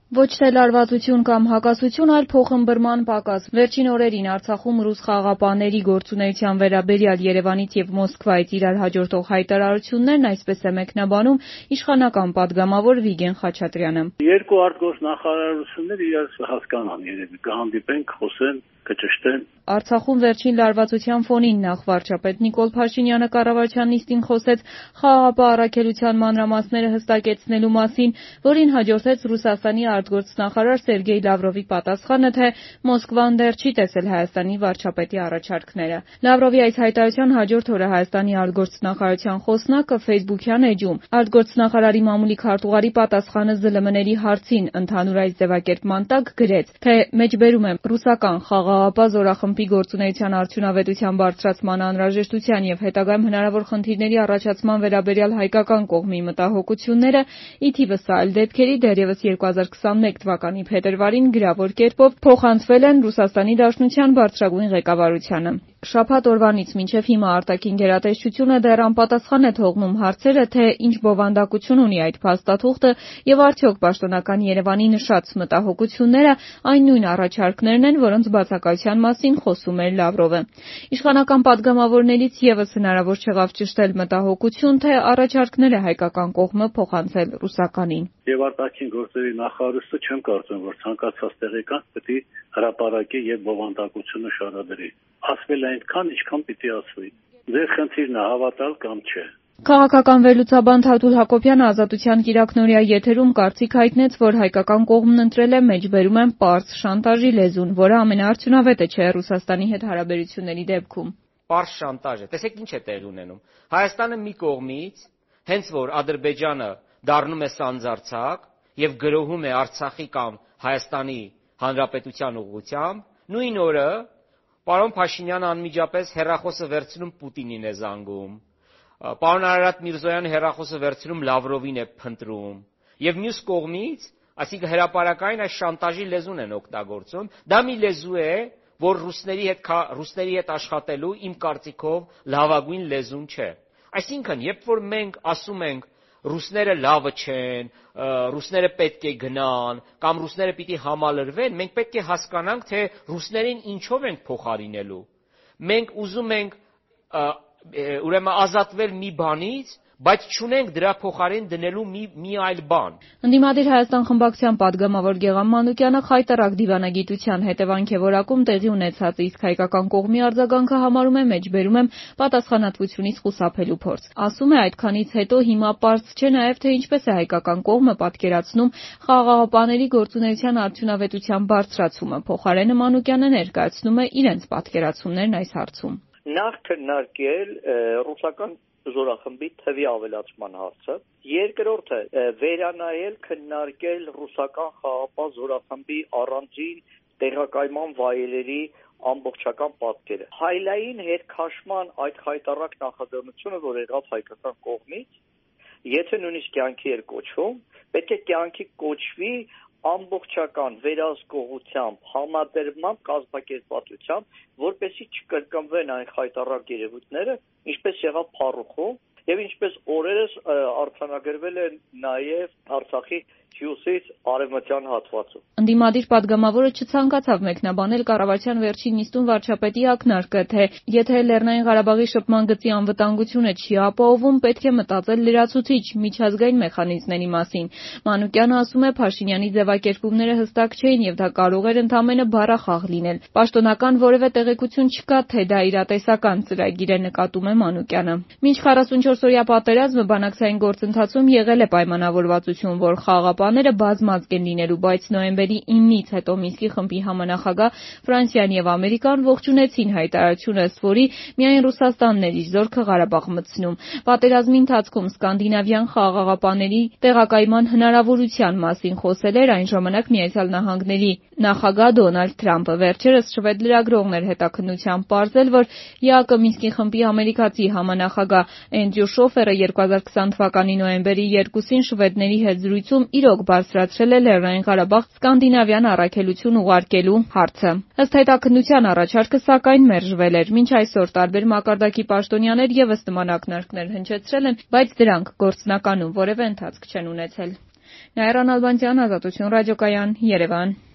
Ոչ թե լարվածություն կամ հակասություն, այլ փոխըմբռնման պակաս։ Վերջին օրերին Արցախում ռուս խաղաղապահների գործունեության վերաբերյալ Երևանից եւ Մոսկվայից իրար հաջորդող հայտարարություններն այսպես է մեկնաբանում իշխանական պատգամավոր Վիգեն Խաչատրյանը։ Երկու արտգործնախարարություններ իրար հասկանան երևի, կհանդիպեն, խոսեն, կճշտեն։ Արցախում վերջին լարվածության ֆոնին նախ վարչապետ Նիկոլ Փաշինյանը կառավարության նիստին խոսեց խաղաղապահ առաքելության մանրամասները հստակեցնելու մասին, որին հաջորդեց Ռուսաստանի արտգործնախարար Սերգեյ Լավրովի պատասխանը, թե Մոսկվան դեռ չի տեսել Հայաստանի վարչապետի առաջարկները։ Լավրովի այս հայտարարության հաջորդ օրը Հայաստանի արտգործնախարարության խոսնակը Facebook-յան էջում արտգործնախարարի մամուլի քարտուղարի պատասխանը ԶԼՄ-ների հարցին ընդհանուր այս ձևակերպման տակ գրեց, թե մեջբերում եմ ռուսական խաղաղապահ զորախմբի գործունեության արդյունավետության բարձրացման անհրաժեշտության եւ հետագայում հնարավոր խնդիրների առաջացման վերաբերյալ հայկական կողմի մտահոգությունները, ի թիվս այլ դեպքերի դեռևս 2021 թվականի փետրվարին գրավոր կերպով փոխանցվել են Ռուսաստանի Դաշնության բարձրագույն ղեկավարությանը։ Շաբաթ օրվանից մինչև հիմա արտաքին գերատեսչությունը դեռ անպատասխան է թողնում հարցերը, թե ինչ բովանդակություն ունի այդ փաստաթուղթը եւ արդյոք պաշտոնական Երևանի նշած մտահոգությունները այն նույն առաջարկներն են, որոնց բացակայության մասին խոսում էր Լավրովը։ Իշխանական պատգամավորներից եւս հնարավոր չեղավ ճշտել մտահոգություն, թե առաջարկները հայկական կողմը փոխանցել ռուսականին։ Եվ արտաքին գործերի նախարարությունը չեմ կարծում, որ ցանկացած տեղեկան պետք է հրապարակի եւ բովանդակությունը շարադրի։ Ասվել է այնքան, ինչքան պիտի ասվի։ Ձեր խնդիրն է հավատալ կամ չէ։ Քաղաքական վերլուծաբան Թաթուլ Հակոբյանը Ազատության կիրակնօրյա եթերում կարծիք հայտնեց, որ հայկական կողմն ընտրել է մեջբերում են պարզ շանտաժի լեզուն, որը ամենաարդյունավետը չէ Ռուսաստանի հետ հարաբերությունների դեպքում։ Պարզ շանտաժ է։ Տեսեք ինչ է տեղի ունենում։ Հայաստանը մի կողմից, հենց որ Ադրբեջանը դառնում է սանձարձակ եւ գրոհում է Արցախի կամ Հայաստանի Հանրապետության ուղղությամբ, նույն օրը պարոն Փաշինյանը անմիջապես հեռախոսը վերցնում Պուտինին է զանգում։ Պարոն Արարատ Միրզոյանը հեռախոսը վերցնում Լավրովին է փնտրում։ Եվ մյուս կողմից, այսինքն հրապարակային այս շանտաժի լեզուն են օգտագործում, դա մի լեզու է, որ ռուսների հետ աշխատելու իմ կարծիքով լավագույն լեզուն չէ։ Այսինքն, երբ որ մենք ասում ենք ռուսները լավը չեն, ռուսները պետք է գնան, կամ ռուսները պիտի համալրվեն, մենք պետք է հասկանանք, թե ռուսներին ինչով ենք փոխարինելու։ Մենք ուզում ենք ուրեմն ազատվել մի բանից, բայց չունենք դրա փոխարեն դնելու մի այլ բան։ Ընդդիմադիր Հայաստան խմբակցության պատգամավոր Գեղամ Մանուկյանը խայտառակ դիվանագիտության հետևանք է որակում տեղի ունեցած, իսկ հայկական կողմի արձագանքը համարում է մեջբերում եմ պատասխանատվությունից խուսափելու փորձ։ Ասում է այդքանից հետո հիմա պարզ չէ նաև, թե ինչպես է հայկական կողմը պատկերացնում խաղաղապահների գործունեության արդյունավետության բարձրացումը։ Փոխարենը Մանուկյանը ներկայացնում է իրենց պատկերացումներն այս հարցում։ Նախ քննարկել ռուսական զորախմբի թվի ավելացման հարցը, երկրորդը վերանայել, քննարկել ռուսական խաղաղապահ զորախմբի առանձին տեղակայման վայրերի ամբողջական պատկերը։ Հայլային հետքաշման այդ խայտառակ նախաձեռնությունը, որ եղավ հայկական կողմից, եթե նույնիսկ կյանքի էր կոչվում, պետք է կյանքի կոչվի ամբողջական վերահսկողությամբ, համադրմամբ, կազմակերպվածությամբ, որպեսզի չկրկնվեն այն խայտառակ երևույթները, ինչպես եղավ Փառուխում, եւ ինչպես օրերս արձանագրվել է նաեւ Արցախի հյուսիս արևմտյան հատվածում։ Ընդդիմադիր պատգամավորը չցանկացավ մեկնաբանել կառավարության վերջին նիստում վարչապետի ակնարկը, թե եթե Լեռնային Ղարաբաղի շփման գծի անվտանգությունը չի ապահովում, պետք է մտածել լրացուցիչ միջազգային մեխանիզմների մասին։ Մանուկյանը ասում է, Փաշինյանի ձևակերպումները հստակ չէին եւ դա կարող էր ընդամենը բառախաղ լինել։ Պաշտոնական որևէ տեղեկություն չկա, թե դա իրատեսական ծրագիր է, նկատում է Մանուկյանը։ Մինչ 44-օրյա պատերազմը բանակցային գործընթացում եղել է պայմանավորվածություն, որ խաղաղապահները բազմազգ են լինելու, բայց նոյեմբերի 9-ից հետո Մինսկի խմբի համանախագահ Ֆրանսիան եւ Ամերիկան ողջունեցին հայտարարությունը, ըստ որի միայն Ռուսաստանն էր իր զորքը Ղարաբաղ մտցնում։ Պատերազմի ընթացքում սկանդինավյան խաղաղապահների տեղակայման հնարավորության մասին խոսել էր այն ժամանակ Միացյալ Նահանգների նախագահ Դոնալդ Թրամփը։ Վերջերս շվեդ լրագրողներ հետաքննությամբ պարզել, որ ԵԱԿ Մինսկի խմբի ամերիկացի համանախագահ Էնդրյու Շոֆերը 2020 թվականի նոյեմբերի 2-ին շվեդների հետ զրույցում իրոք բարձրացրել է Լեռնային Ղարաբաղ սկանդինավյան առաքելություն ուղարկելու հարցը։ Ըստ հետաքննության առաջարկը սակայն մերժվել էր։ Մինչ այսօր տարբեր մակարդակի պաշտոնյաներ եւս նման ակնարկներ հնչեցրել են, բայց դրանք գործնականում որևէ ընթացք չեն ունեցել։ Նաիրա Նալբանդյան, Ազատություն ռադիոկայան, Երևան։